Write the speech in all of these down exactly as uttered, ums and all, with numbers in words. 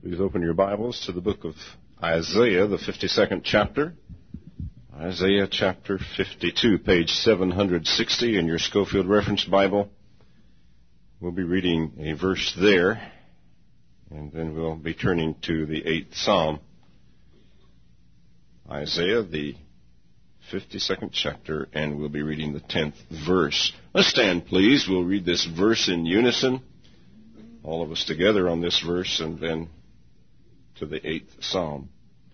Please open your Bibles to the book of Isaiah, the fifty-second chapter. Isaiah chapter fifty-two, page seven sixty in your Schofield Reference Bible. We'll be reading a verse there, and then we'll be turning to the eighth Psalm. Isaiah, the fifty-second chapter, and we'll be reading the tenth verse. Let's stand, please. We'll read this verse in unison, all of us together on this verse, and then to the eighth Psalm.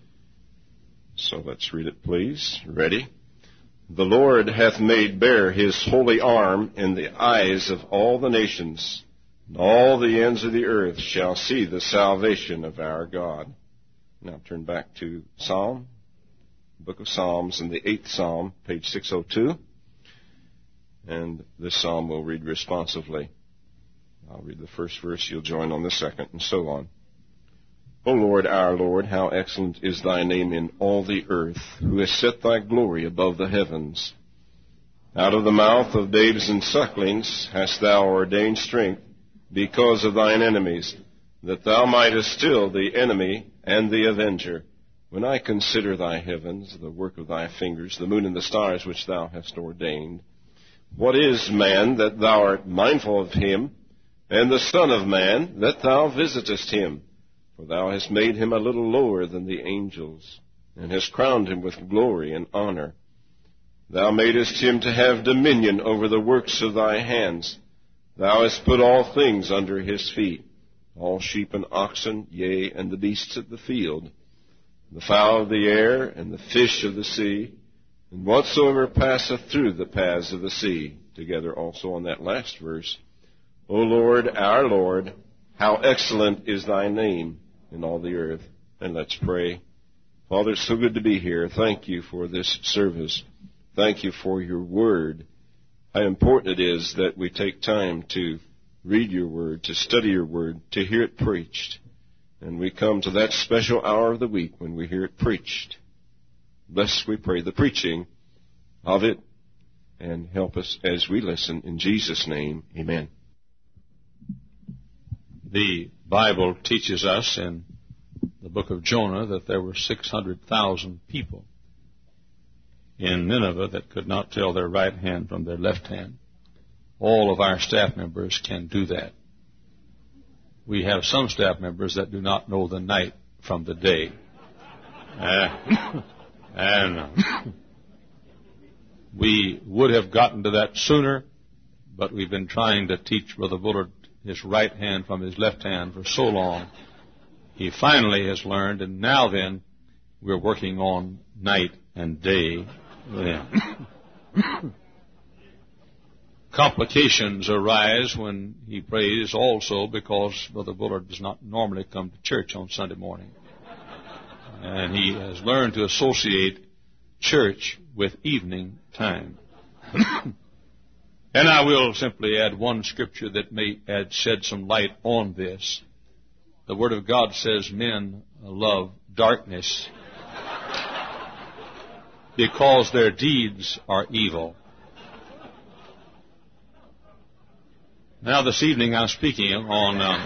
So let's read it, please. Ready? The Lord hath made bare his holy arm in the eyes of all the nations, and all the ends of the earth shall see the salvation of our God. Now turn back to Psalm, Book of Psalms, in the eighth Psalm, page six oh two. And this psalm will read responsively. I'll read the first verse, you'll join on the second, and so on. O Lord, our Lord, how excellent is thy name in all the earth, who has set thy glory above the heavens. Out of the mouth of babes and sucklings hast thou ordained strength because of thine enemies, that thou mightest still the enemy and the avenger. When I consider thy heavens, the work of thy fingers, the moon and the stars which thou hast ordained, what is man that thou art mindful of him, and the son of man that thou visitest him? For thou hast made him a little lower than the angels, and hast crowned him with glory and honor. Thou madest him to have dominion over the works of thy hands. Thou hast put all things under his feet, all sheep and oxen, yea, and the beasts of the field, the fowl of the air, and the fish of the sea, and whatsoever passeth through the paths of the sea. Together also on that last verse. O Lord, our Lord, how excellent is thy name in all the earth. And let's pray. Father, it's so good to be here. Thank you for this service. Thank you for your word. How important it is that we take time to read your word, to study your word, to hear it preached. And we come to that special hour of the week when we hear it preached. Bless, we pray, the preaching of it, and help us as we listen. In Jesus' name, amen. The Bible teaches us in the book of Jonah that there were six hundred thousand people in Nineveh that could not tell their right hand from their left hand. All of our staff members can do that. We have some staff members that do not know the night from the day. Uh, and uh, we would have gotten to that sooner, but we've been trying to teach Brother Bullard his right hand from his left hand for so long. He finally has learned, and now then, we're working on night and day. Yeah. Complications arise when he prays also because Brother Bullard does not normally come to church on Sunday morning. And he has learned to associate church with evening time. And I will simply add one scripture that may add shed some light on this. The Word of God says men love darkness because their deeds are evil. Now this evening I'm speaking on um,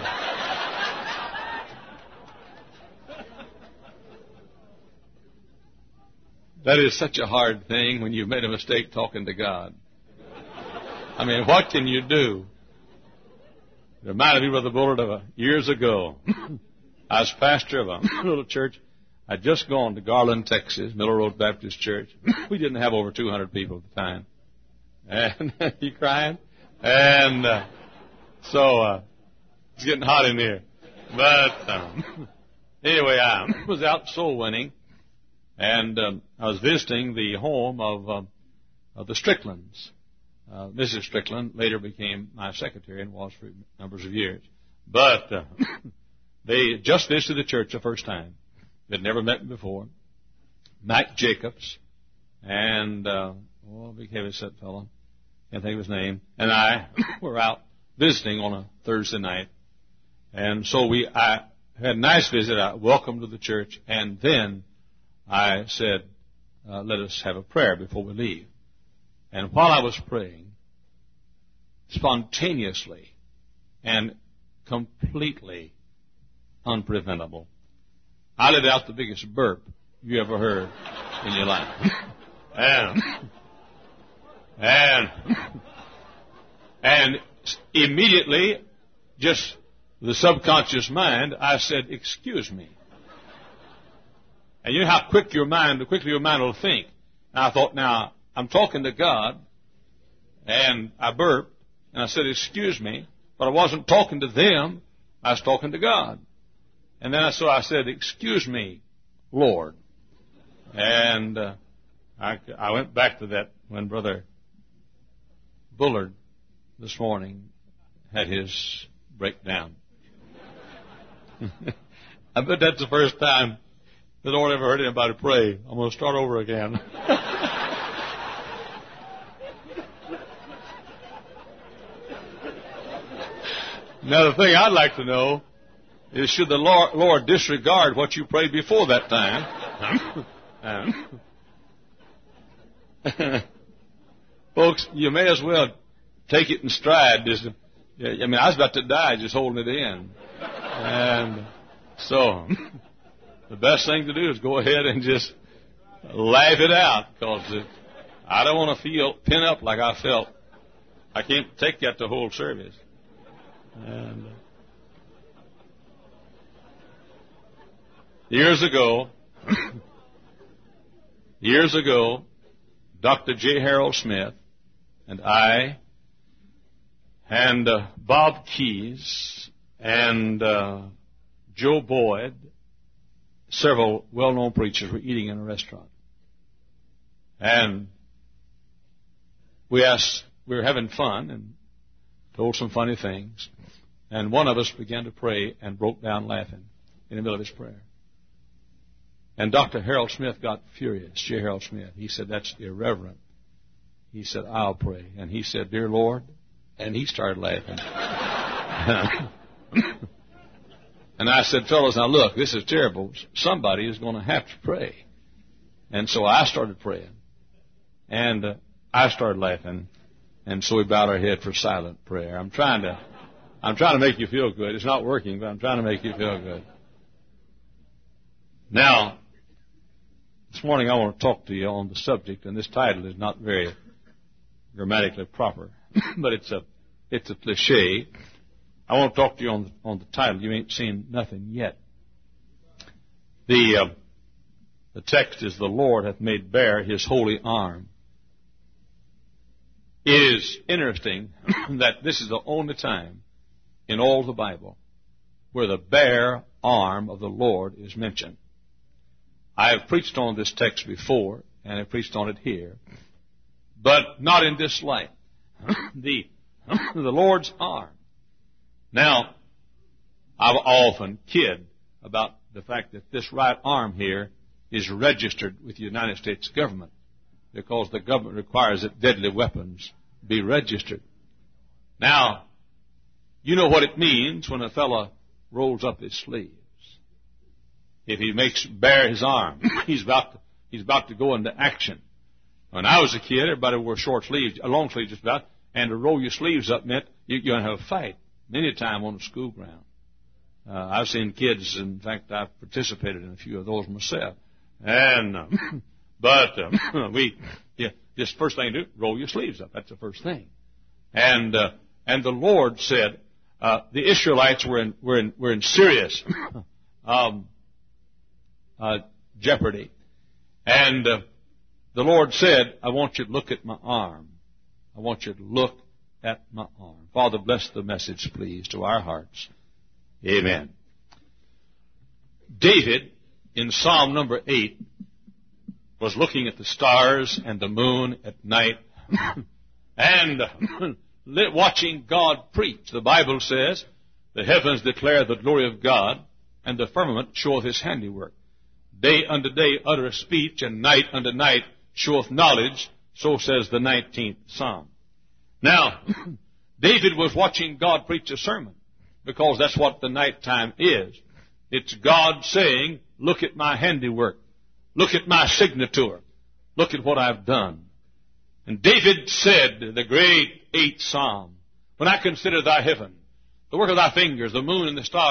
that is such a hard thing when you've made a mistake talking to God. I mean, what can you do? It reminded me, Brother Bullard, of a, years ago. I was pastor of a little church. I'd just gone to Garland, Texas, Middle Road Baptist Church. We didn't have over two hundred people at the time. And you crying? And uh, so uh, it's getting hot in here. But um, anyway, I was out soul winning, and um, I was visiting the home of, um, of the Stricklands. Uh, Missus Strickland later became my secretary and was for numbers of years. But uh, they just visited the church the first time. They'd never met me before. Mac Jacobs and, uh, oh, big heavy set fellow, can't think of his name, and I were out visiting on a Thursday night. And so we, I had a nice visit. I welcomed to the church, and then I said, uh, let us have a prayer before we leave. And while I was praying, spontaneously and completely unpreventable. I let out the biggest burp you ever heard in your life. And, and, and immediately, just the subconscious mind, I said, excuse me. And you know how quick your mind, quickly your mind will think. And I thought, now, I'm talking to God, and I burped, and I said, excuse me, but I wasn't talking to them, I was talking to God. And then I, so I said, excuse me, Lord. And uh, I, I went back to that when Brother Bullard this morning had his breakdown. I bet that's the first time the Lord ever heard anybody pray. I'm going to start over again. Now, the thing I'd like to know is, should the Lord, Lord disregard what you prayed before that time? Folks, you may as well take it in stride. Just, I mean, I was about to die just holding it in. And so, the best thing to do is go ahead and just laugh it out, because I don't want to feel pin up like I felt. I can't take that the whole service. And uh, years ago, years ago, Doctor J. Harold Smith and I and uh, Bob Keyes and uh, Joe Boyd, several well-known preachers, were eating in a restaurant. And we asked, we were having fun and told some funny things. And one of us began to pray and broke down laughing in the middle of his prayer. And Doctor Harold Smith got furious, J. Harold Smith. He said, that's irreverent. He said, I'll pray. And he said, dear Lord. And he started laughing. And I said, fellas, now look, this is terrible. Somebody is going to have to pray. And so I started praying. And uh, I started laughing. And so we bowed our head for silent prayer. I'm trying to, I'm trying to make you feel good. It's not working, but I'm trying to make you feel good. Now, this morning I want to talk to you on the subject, and this title is not very grammatically proper, but it's a, it's a cliche. I want to talk to you on the, on the title. You ain't seen nothing yet. The, uh, the text is, the Lord hath made bare his holy arm. It is interesting that this is the only time in all the Bible where the bare arm of the Lord is mentioned. I have preached on this text before, and I've preached on it here, but not in this light. The, the Lord's arm. Now, I've often kid about the fact that this right arm here is registered with the United States government, because the government requires that deadly weapons be registered. Now, you know what it means when a fellow rolls up his sleeves. If he makes bare his arm, he's about to, he's about to go into action. When I was a kid, everybody wore short sleeves, a long sleeve just about, and to roll your sleeves up meant you, you're going to have a fight, many a time on the school ground. Uh, I've seen kids, in fact, I've participated in a few of those myself. And, uh, but, uh, we, yeah, just first thing to do, roll your sleeves up. That's the first thing. And, uh, and the Lord said, uh, the Israelites were in, were in, were in serious, um, uh, jeopardy. And, uh, the Lord said, I want you to look at my arm. I want you to look at my arm. Father, bless the message, please, to our hearts. Amen. David, in Psalm number eight, was looking at the stars and the moon at night and watching God preach. The Bible says, the heavens declare the glory of God, and the firmament showeth his handiwork. Day unto day uttereth speech, and night unto night showeth knowledge. So says the nineteenth Psalm. Now, David was watching God preach a sermon, because that's what the nighttime is. It's God saying, look at my handiwork. Look at my signature. Look at what I've done. And David said, the great eighth Psalm, when I consider thy heaven, the work of thy fingers, the moon and the stars,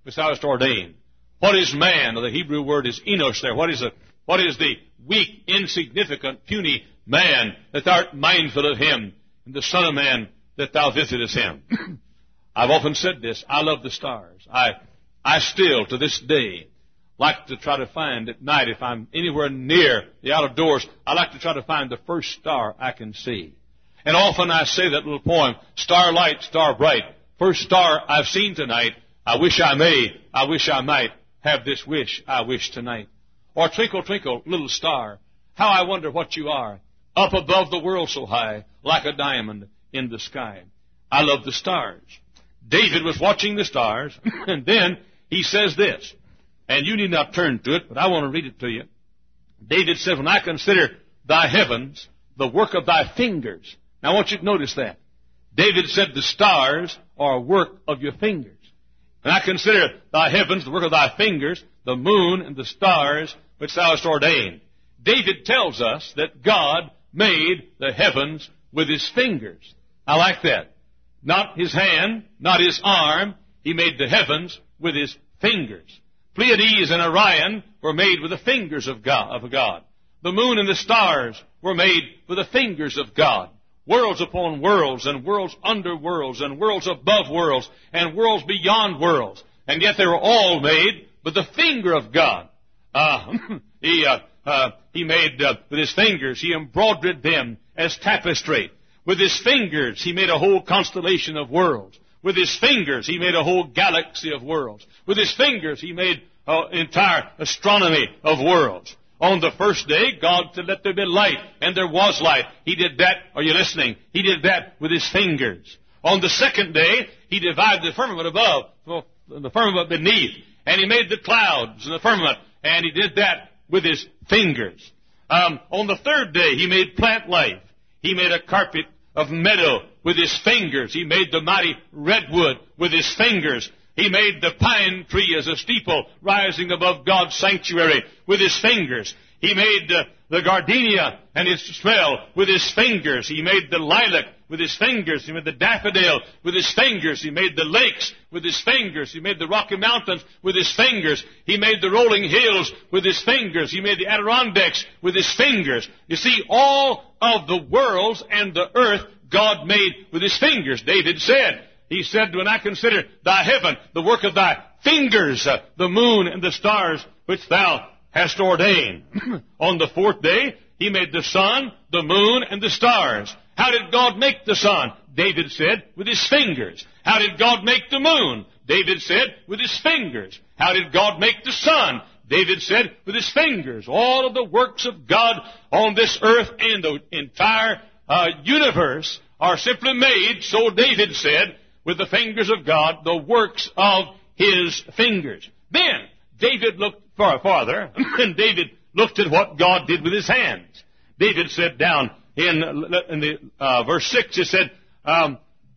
which thou hast ordained. What is man? The Hebrew word is enos there. What is, a, what is the weak, insignificant, puny man that thou art mindful of him, and the Son of Man that thou visitest him? I've often said this. I love the stars. I, I still, to this day, like to try to find at night, if I'm anywhere near the out of doors, I like to try to find the first star I can see. And often I say that little poem, starlight, star bright, first star I've seen tonight, I wish I may, I wish I might have this wish I wish tonight. Or twinkle, twinkle, little star, how I wonder what you are, up above the world so high, like a diamond in the sky. I love the stars. David was watching the stars, and then he says this, and you need not turn to it, but I want to read it to you. David said, when I consider thy heavens, the work of thy fingers. Now I want you to notice that. David said the stars are a work of your fingers. And I consider thy heavens, the work of thy fingers, the moon and the stars which thou hast ordained. David tells us that God made the heavens with his fingers. I like that. Not his hand, not his arm. He made the heavens with his fingers. Pleiades and Orion were made with the fingers of God. Of God. The moon and the stars were made with the fingers of God. Worlds upon worlds, and worlds under worlds, and worlds above worlds, and worlds beyond worlds. And yet they were all made with the finger of God. Uh, he, uh, uh, he made, uh, with his fingers, he embroidered them as tapestry. With his fingers, he made a whole constellation of worlds. With his fingers, he made a whole galaxy of worlds. With his fingers, he made an entire astronomy of worlds. On the first day, God said, let there be light, and there was light. He did that, are you listening? He did that with his fingers. On the second day, he divided the firmament above from the firmament beneath, and he made the clouds and the firmament, and he did that with his fingers. Um, on the third day, he made plant life. He made a carpet of meadow with his fingers. He made the mighty redwood with his fingers. He made the pine tree as a steeple rising above God's sanctuary with his fingers. He made uh, the gardenia and its smell with his fingers. He made the lilac with his fingers. He made the daffodil with his fingers. He made the lakes with his fingers. He made the Rocky Mountains with his fingers. He made the rolling hills with his fingers. He made the Adirondacks with his fingers. You see, all of the worlds and the earth God made with his fingers. David said, he said, when I consider thy heaven, the work of thy fingers, uh, the moon and the stars which thou hast ordained. On the fourth day, he made the sun, the moon, and the stars. How did God make the sun? David said, with his fingers. How did God make the moon? David said, with his fingers. How did God make the sun? David said, with his fingers. All of the works of God on this earth and the entire uh, universe are simply made, so David said, with the fingers of God, the works of his fingers. Then David looked far farther, and David looked at what God did with his hands. David said down in, in the uh, verse six, he said, um,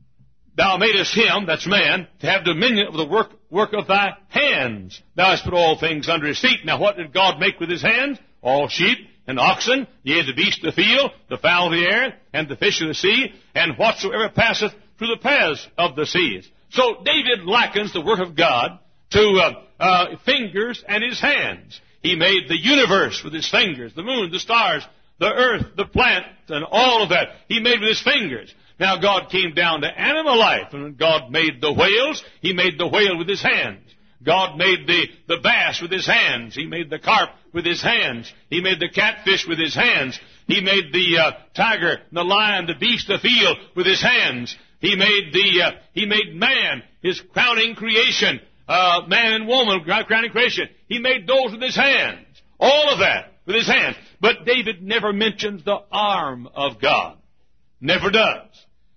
thou madest him, that's man, to have dominion over the work, work of thy hands. Thou hast put all things under his feet. Now what did God make with his hands? All sheep and oxen, yea, the beasts of the field, the fowl of the air, and the fish of the sea, and whatsoever passeth through the paths of the seas. So David likens the work of God to uh, uh, fingers and his hands. He made the universe with his fingers, the moon, the stars, the earth, the plant, and all of that. He made with his fingers. Now God came down to animal life, and when God made the whales, he made the whale with his hands. God made the, the bass with his hands. He made the carp with his hands. He made the catfish with his hands. He made the uh, tiger, the lion, the beast of the field with his hands. He made the uh, he made man, his crowning creation, uh, man and woman, crowning creation. He made those with his hands. All of that with his hands. But David never mentions the arm of God. Never does.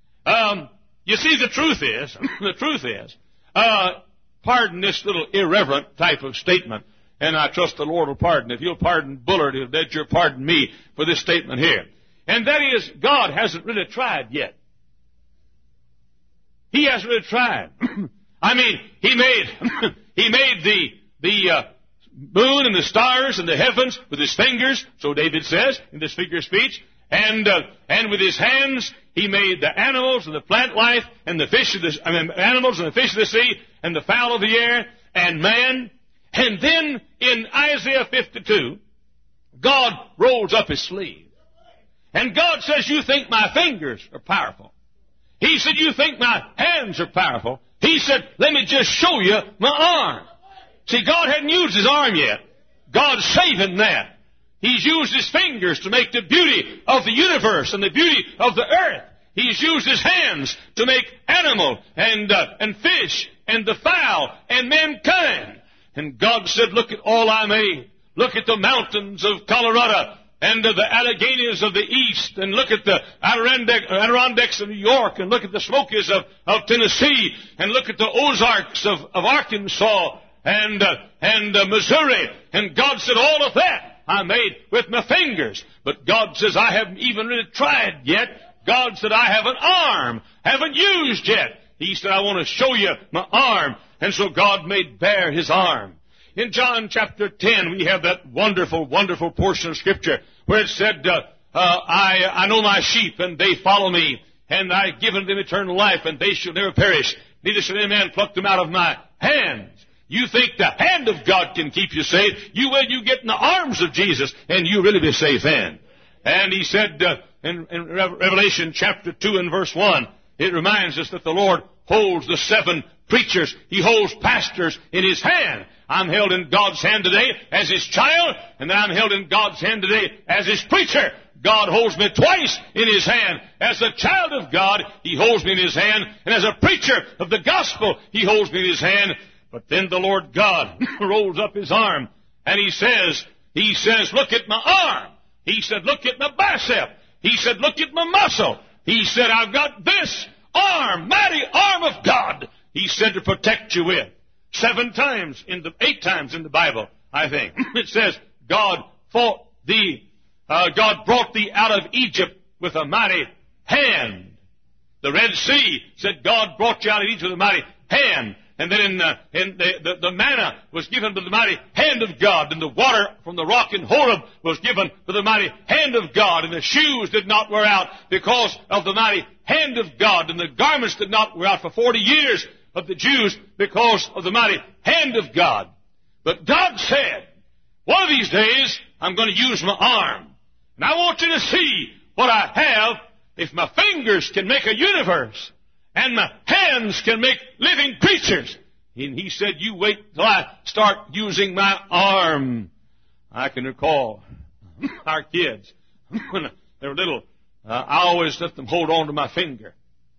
Um, you see, the truth is, the truth is, uh, pardon this little irreverent type of statement, and I trust the Lord will pardon. If you'll pardon Bullard, he'll bet you'll pardon me for this statement here. And that is, God hasn't really tried yet. He hasn't really tried. I mean, he made he made the the uh, moon and the stars and the heavens with his fingers, so David says in this figure of speech, and uh, and with his hands he made the animals and the plant life and the fish of the I mean animals and the fish of the sea and the fowl of the air and man. And then in Isaiah fifty-two, God rolls up his sleeve. And God says, you think my fingers are powerful. He said, you think my hands are powerful. He said, let me just show you my arm. See, God hadn't used his arm yet. God's saving that. He's used his fingers to make the beauty of the universe and the beauty of the earth. He's used his hands to make animal and uh, and fish and the fowl and mankind. And God said, look at all I made. Look at the mountains of Colorado and uh, the Alleghenies of the east, and look at the Adirondack, Adirondacks of New York, and look at the Smokies of, of Tennessee, and look at the Ozarks of, of Arkansas and uh, and uh, Missouri. And God said, all of that I made with my fingers. But God says, I haven't even really tried yet. God said, I have an arm, haven't used yet. He said, I want to show you my arm. And so God made bare his arm. In John chapter ten, we have that wonderful, wonderful portion of Scripture where it said, uh, uh, I, I know my sheep, and they follow me, and I give unto them eternal life, and they shall never perish. Neither shall any man pluck them out of my hands. You think the hand of God can keep you safe. You wait, you get in the arms of Jesus, and you really be safe then. And he said uh, in, in Revelation chapter two and verse one, it reminds us that the Lord holds the seven preachers. He holds pastors in his hand. I'm held in God's hand today as his child, and then I'm held in God's hand today as his preacher. God holds me twice in his hand. As a child of God, he holds me in his hand, and as a preacher of the gospel, he holds me in his hand. But then the Lord God rolls up his arm, and he says, he says, look at my arm. He said, look at my bicep. He said, look at my muscle. He said, I've got this arm, mighty arm of God. He said to protect you with. Seven times, in the eight times in the Bible, I think. It says, God fought thee, uh, God brought thee out of Egypt with a mighty hand. The Red Sea said, God brought you out of Egypt with a mighty hand. And then in, uh, in the, the, the manna was given to the mighty hand of God. And the water from the rock in Horeb was given to the mighty hand of God. And the shoes did not wear out because of the mighty hand of God. And the garments did not wear out for forty years of the Jews because of the mighty hand of God. But God said, one of these days I'm going to use my arm. And I want you to see what I have. If my fingers can make a universe, and my hands can make living creatures. And he said, you wait till I start using my arm. I can recall our kids, when they were little, uh, I always let them hold on to my finger.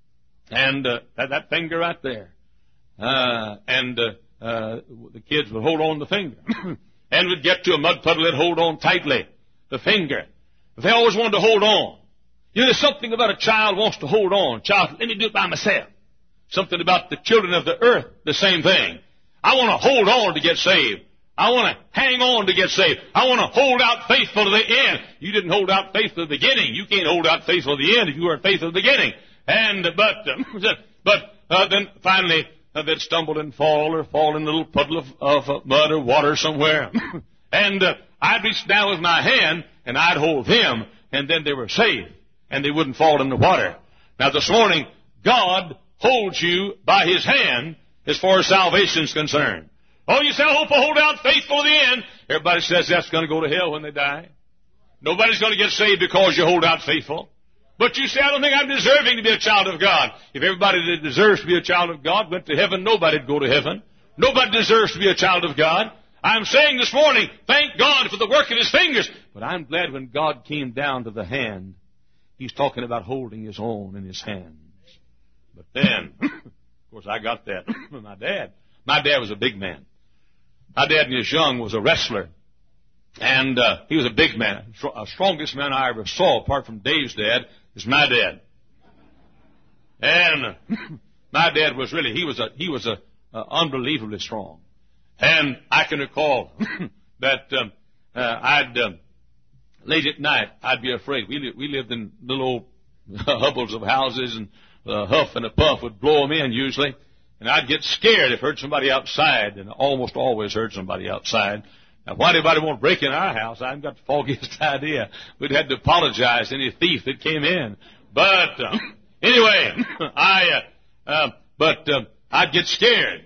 And uh, that, that finger right there. Uh, and uh, uh, the kids would hold on to the finger. And would get to a mud puddle, they'd hold on tightly, the finger. But they always wanted to hold on. You know, there's something about a child wants to hold on. Child, let me do it by myself. Something about the children of the earth, the same thing. I want to hold on to get saved. I want to hang on to get saved. I want to hold out faithful to the end. You didn't hold out faithful to the beginning. You can't hold out faithful to the end if you weren't faithful to the beginning. And, but, uh, but, uh, then finally, uh, they'd stumble and fall or fall in a little puddle of, of uh, mud or water somewhere. And, uh, I'd reach down with my hand and I'd hold them, and then they were saved. And they wouldn't fall in the water. Now this morning, God holds you by his hand as far as salvation is concerned. Oh, you say, I hope I hold out faithful to the end. Everybody says that's going to go to hell when they die. Nobody's going to get saved because you hold out faithful. But you say, I don't think I'm deserving to be a child of God. If everybody that deserves to be a child of God went to heaven, nobody'd go to heaven. Nobody deserves to be a child of God. I'm saying this morning, thank God for the work of his fingers. But I'm glad when God came down to the hand, he's talking about holding his own in his hands. But then, of course, I got that from my dad. My dad was a big man. My dad, when he was young, was a wrestler. And uh, he was a big man. The strongest man I ever saw, apart from Dave's dad, is my dad. And uh, my dad was really, he was a, he was a, uh, unbelievably strong. And I can recall that um, uh, I'd... Um, late at night, I'd be afraid. We li- we lived in little old hovels of houses, and a huff and a puff would blow them in usually. And I'd get scared if I heard somebody outside, and I almost always heard somebody outside. Now, why anybody want to break in our house, I haven't got the foggiest idea. We'd had to apologize to any thief that came in. But uh, anyway, I uh, uh, but uh, I'd get scared.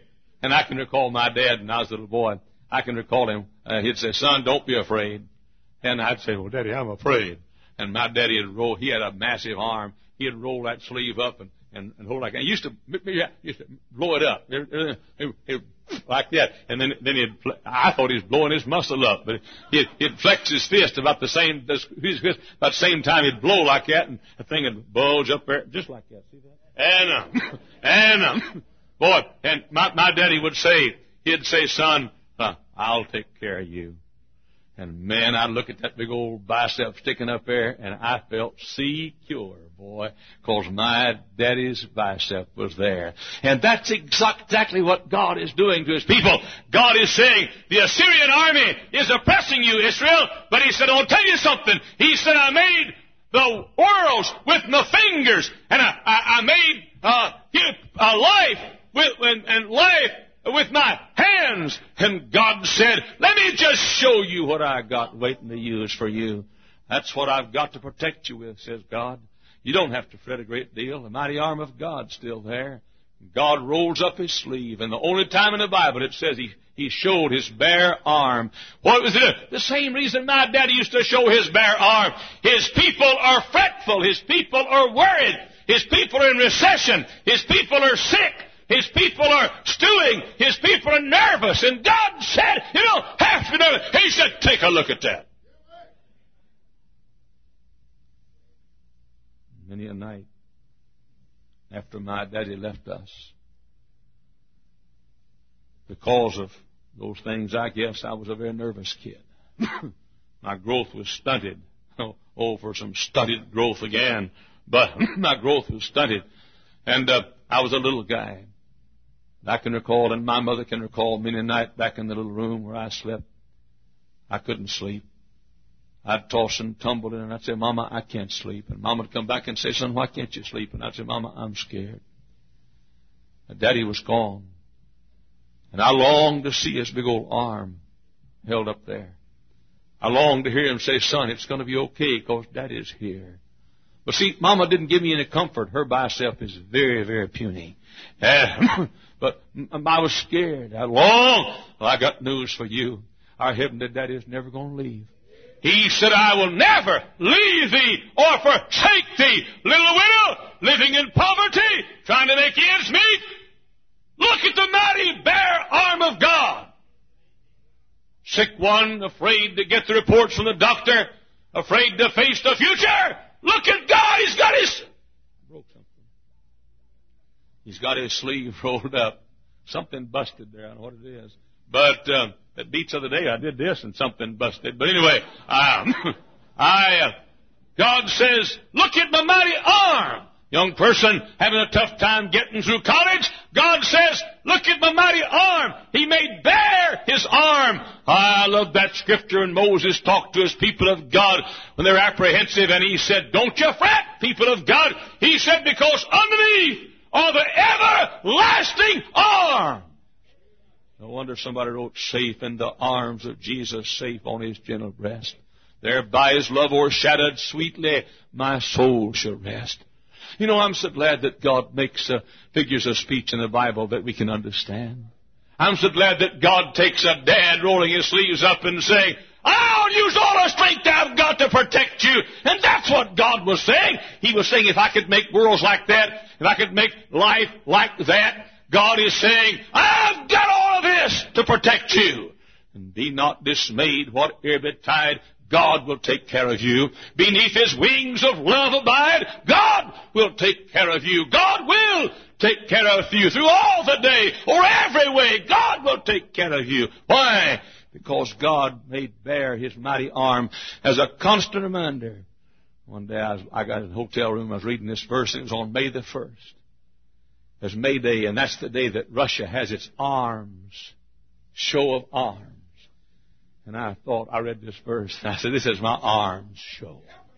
And I can recall my dad when I was a little boy. I can recall him. Uh, he'd say, "Son, don't be afraid." And I'd say, "Well, Daddy, I'm afraid." And my daddy would roll. He had a massive arm. He'd roll that sleeve up and, and, and hold it like that. He used to, used to blow it up like that. And then, then he'd, I thought he was blowing his muscle up, but he'd, he'd flex his fist about the same, about the same time he'd blow like that, and the thing would bulge up there just like that. See that? And, um, and, um, boy, and my, my daddy would say, he'd say, "Son, uh, I'll take care of you." And man, I'd look at that big old bicep sticking up there, and I felt secure, boy, because my daddy's bicep was there. And that's exactly what God is doing to His people. God is saying, the Assyrian army is oppressing you, Israel, but He said, "I'll tell you something." He said, "I made the worlds with my fingers, and I, I, I made uh, a life with, and, and life with my hands." And God said, "Let me just show you what I got waiting to use for you." That's what I've got to protect you with, says God. You don't have to fret a great deal. The mighty arm of God's still there. God rolls up His sleeve, and the only time in the Bible it says He, he showed His bare arm. What was it? The same reason my daddy used to show His bare arm. His people are fretful. His people are worried. His people are in recession. His people are sick. His people are stewing. His people are nervous. And God said, "You don't have to be nervous." He said, "Take a look at that." Many a night after my daddy left us, because of those things, I guess I was a very nervous kid. My growth was stunted. Oh, for some stunted growth again. But my growth was stunted. And uh, I was a little guy. I can recall, and my mother can recall, many a night back in the little room where I slept. I couldn't sleep. I'd toss and tumble in, and I'd say, "Mama, I can't sleep." And Mama would come back and say, "Son, why can't you sleep?" And I'd say, "Mama, I'm scared." And Daddy was gone. And I longed to see his big old arm held up there. I longed to hear him say, "Son, it's going to be okay because Daddy's here." But see, Mama didn't give me any comfort. Her bicep is very, very puny. Uh, but I was scared. I longed. Well, I got news for you. Our Heavenly Daddy is never going to leave. He said, "I will never leave thee or forsake thee." Little widow, living in poverty, trying to make ends meet. Look at the mighty bare arm of God. Sick one, afraid to get the reports from the doctor, afraid to face the future. Look at God. He's got his... I broke something. He's got his sleeve rolled up. Something busted there. I don't know what it is. But uh, that beats the other day, I did this and something busted. But anyway, um, I, uh, God says, "Look at my mighty arm." Young person having a tough time getting through college, God says, "Look at my mighty arm." He made bare His arm. I love that scripture. And Moses talked to his people of God when they're apprehensive, and he said, "Don't you fret, people of God." He said, "Because underneath are the everlasting arm." No wonder somebody wrote, "Safe in the arms of Jesus, safe on His gentle breast. There by His love o'ershadowed sweetly, my soul shall rest." You know, I'm so glad that God makes uh, figures of speech in the Bible that we can understand. I'm so glad that God takes a dad rolling his sleeves up and saying, "I'll use all the strength I've got to protect you." And that's what God was saying. He was saying, if I could make worlds like that, if I could make life like that, God is saying, "I've got all of this to protect you. And be not dismayed, whatever betide, God will take care of you. Beneath His wings of love abide. God will take care of you. God will take care of you through all the day or every way. God will take care of you. Why? Because God made bare His mighty arm as a constant reminder. One day I, was, I got in a hotel room, I was reading this verse, and it was on May the first. It's May Day, and that's the day that Russia has its arms, show of arms. And I thought, I read this verse, and I said, "This is my arms show."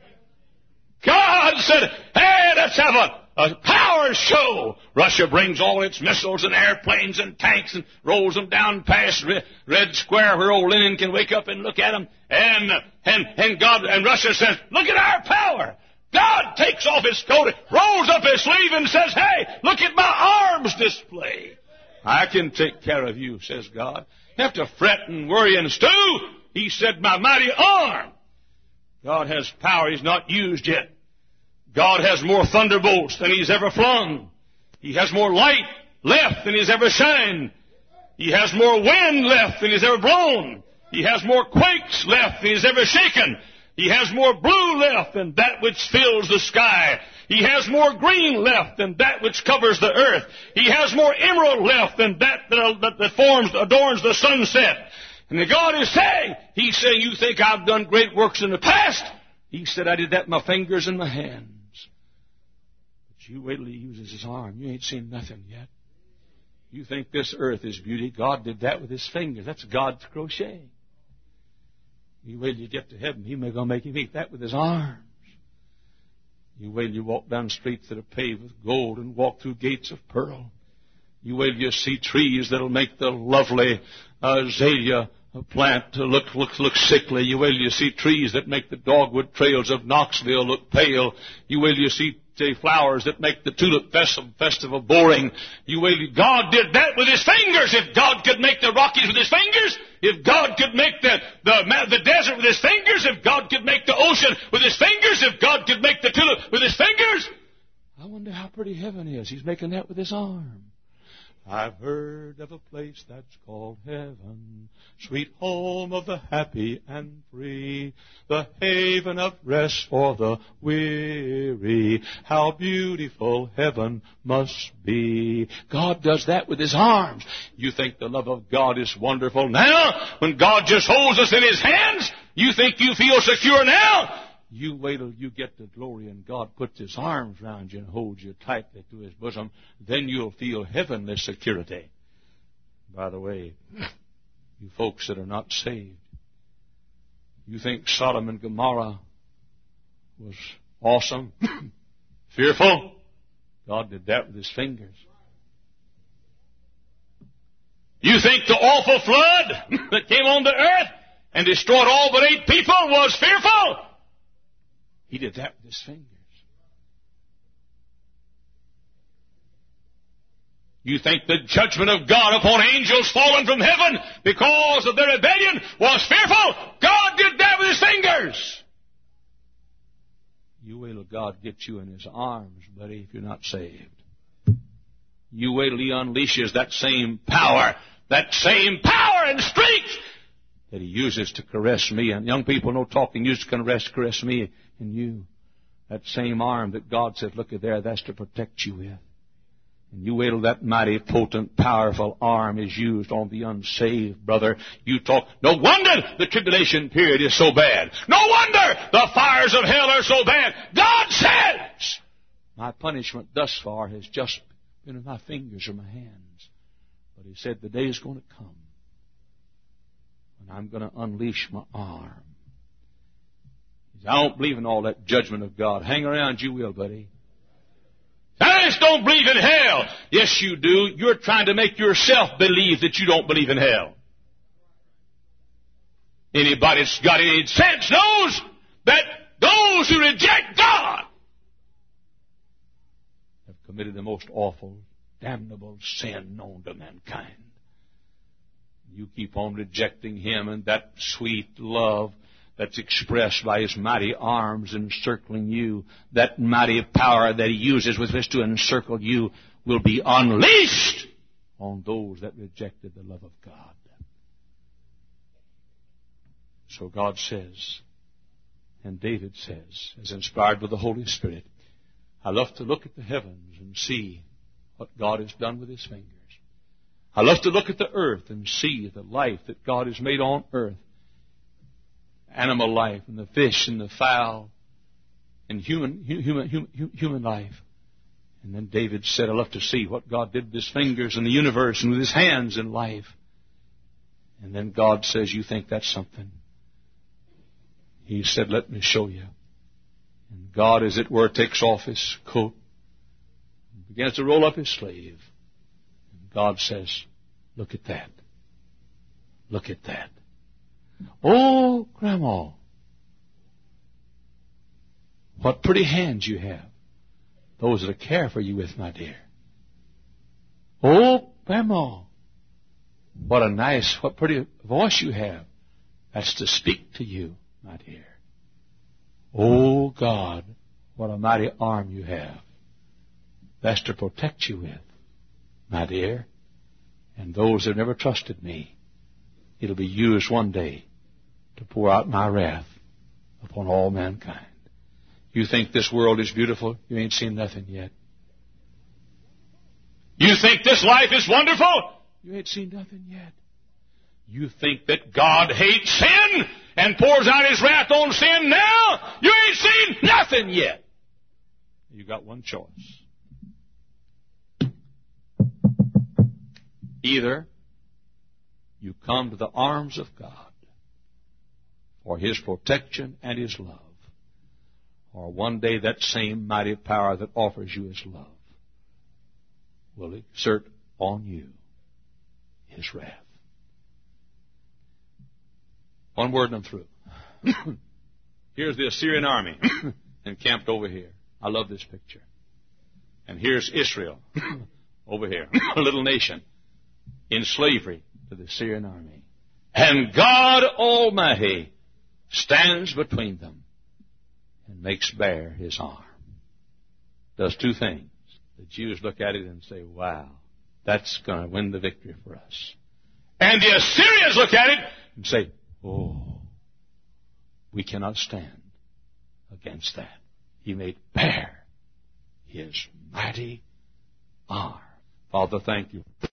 God said, "Hey, let's have a, a power show." Russia brings all its missiles and airplanes and tanks and rolls them down past Red Square where old Lenin can wake up and look at them. And, and, and God, and Russia says, "Look at our power." God takes off his coat, rolls up his sleeve and says, "Hey, look at my arms display." I can take care of you, says God. You have to fret and worry and stew. He said, my mighty arm. God has power He's not used yet. God has more thunderbolts than He's ever flung. He has more light left than He's ever shined. He has more wind left than He's ever blown. He has more quakes left than He's ever shaken. He has more blue left than that which fills the sky. He has more green left than that which covers the earth. He has more emerald left than that that, that forms, adorns the sunset. And God is saying, He's saying, you think I've done great works in the past? He said, I did that with my fingers and my hands. But you wait till He uses His arm. You ain't seen nothing yet. You think this earth is beauty. God did that with His fingers. That's God's crochet. You wait till you get to heaven. He's going to make you make that with His arms. You wait till you walk down streets that are paved with gold and walk through gates of pearl. You wait till you see trees that'll make the lovely azalea plant to look, look, look sickly. You wait till you see trees that make the dogwood trails of Knoxville look pale. You wait till you see say, flowers that make the tulip festival boring. You wait till God did that with His fingers. If God could make the Rockies with His fingers, if God could make the, the, the desert with His fingers, if God could make the ocean with His fingers, if God could make the tulip with His fingers, I wonder how pretty heaven is. He's making that with His arm. I've heard of a place that's called heaven, sweet home of the happy and free, the haven of rest for the weary. How beautiful heaven must be. God does that with His arms. You think the love of God is wonderful now? When God just holds us in His hands, you think you feel secure now? You wait till you get to glory and God puts His arms around you and holds you tightly to His bosom. Then you'll feel heavenly security. By the way, you folks that are not saved, you think Sodom and Gomorrah was awesome, fearful? God did that with His fingers. You think the awful flood that came on the earth and destroyed all but eight people was fearful? He did that with His fingers. You think the judgment of God upon angels fallen from heaven because of their rebellion was fearful? God did that with His fingers. You wait till God gets you in His arms, buddy, if you're not saved. You wait till He unleashes that same power, that same power and strength that He uses to caress me. And young people, no talking, used to caress, caress me and you. That same arm that God said, look at there, that's to protect you with. And you wait till that mighty, potent, powerful arm is used on the unsaved, brother. You talk, no wonder the tribulation period is so bad. No wonder the fires of hell are so bad. God says, my punishment thus far has just been in my fingers or my hands. But He said the day is going to come when I'm going to unleash my arm. I don't believe in all that judgment of God. Hang around, you will, buddy. I just don't believe in hell. Yes, you do. You're trying to make yourself believe that you don't believe in hell. Anybody that's got any sense knows that those who reject God have committed the most awful, damnable sin known to mankind. You keep on rejecting Him and that sweet love that's expressed by His mighty arms encircling you. That mighty power that He uses with which to encircle you will be unleashed on those that rejected the love of God. So God says, and David says, as inspired by the Holy Spirit, I love to look at the heavens and see what God has done with His fingers. I love to look at the earth and see the life that God has made on earth. Animal life and the fish and the fowl and human, human, human, human life. And then David said, I love to see what God did with His fingers in the universe and with His hands in life. And then God says, you think that's something? He said, let me show you. And God, as it were, takes off His coat and begins to roll up His sleeve. And God says, look at that. Look at that. Oh, Grandma, what pretty hands you have. Those that care for you with, my dear. Oh, Grandma, what a nice, what pretty voice you have. That's to speak to you, my dear. Oh, God, what a mighty arm you have. That's to protect you with, my dear. And those that never trusted me, it'll be used one day to pour out my wrath upon all mankind. You think this world is beautiful? You ain't seen nothing yet. You think this life is wonderful? You ain't seen nothing yet. You think that God hates sin and pours out His wrath on sin now? You ain't seen nothing yet. You got one choice. Either you come to the arms of God for His protection and His love, or one day that same mighty power that offers you His love will exert on you His wrath. One word and I'm through. Here's the Assyrian army encamped over here. I love this picture. And here's Israel over here, a little nation in slavery to the Assyrian army. And God Almighty stands between them and makes bare His arm. Does two things. The Jews look at it and say, wow, that's going to win the victory for us. And the Assyrians look at it and say, oh, we cannot stand against that. He made bare His mighty arm. Father, thank you.